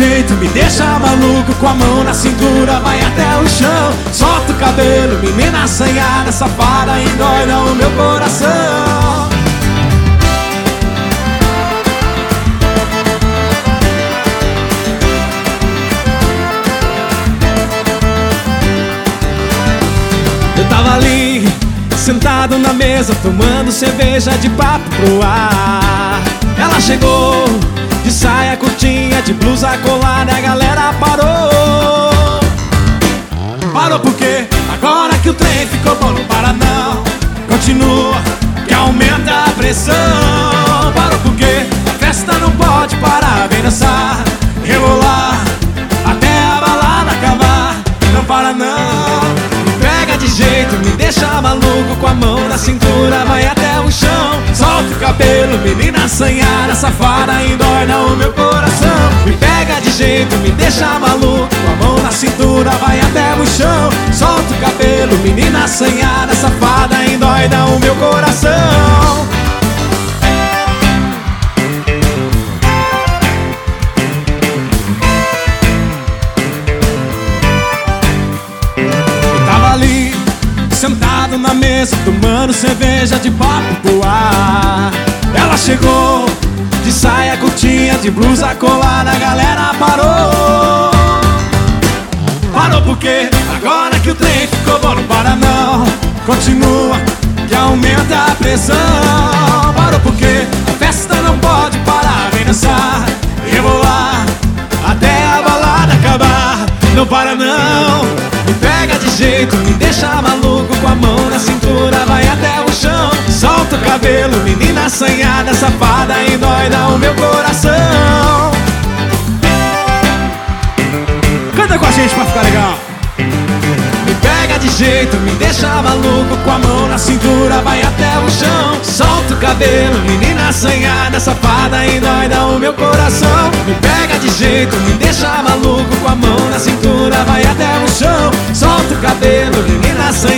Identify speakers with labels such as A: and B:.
A: jeito, me deixa maluco. Com a mão na cintura, vai até o chão. Solta o cabelo, menina assanhada, safada, endoida o meu coração. Eu tava ali, sentado na mesa, tomando cerveja de papo pro ar. Ela chegou, de saia curtinha, de blusa colada, a galera parou. Parou porque agora que o trem ficou bom, não para não. Continua, que aumenta a pressão. Parou porque a festa não pode parar. Vem dançar, rebolar, até a balada acabar. Não para não. De jeito, me deixa maluco. Com a mão na cintura, vai até o chão. Solta o cabelo, menina assanhada, safada, endoida o meu coração. Me pega de jeito, me deixa maluco. Com a mão na cintura, vai até o chão. Solta o cabelo, menina assanhada, safada, endoida o meu coração. Sentado na mesa, tomando cerveja de papo pro ar. Ela chegou, de saia curtinha, de blusa colada, a galera parou. Parou porque agora que o trem ficou bom, não para não. Continua, que aumenta a pressão. Parou porque a festa não pode parar. Vem dançar, rebolar, até a balada acabar. Não para não. Me pega de jeito, me deixa maluco. Com a mão na cintura, vai até o chão. Solta o cabelo, menina assanhada, safada, endoida o meu coração. Canta com a gente pra ficar legal. Me pega de jeito, me deixa maluco. Com a mão na cintura, vai até o chão. Solta o cabelo, menina assanhada, safada, endoida o meu coração. Me pega de jeito, me deixa maluco. Com a mão na cintura, vai até o chão. Solta o cabelo, menina assanhada.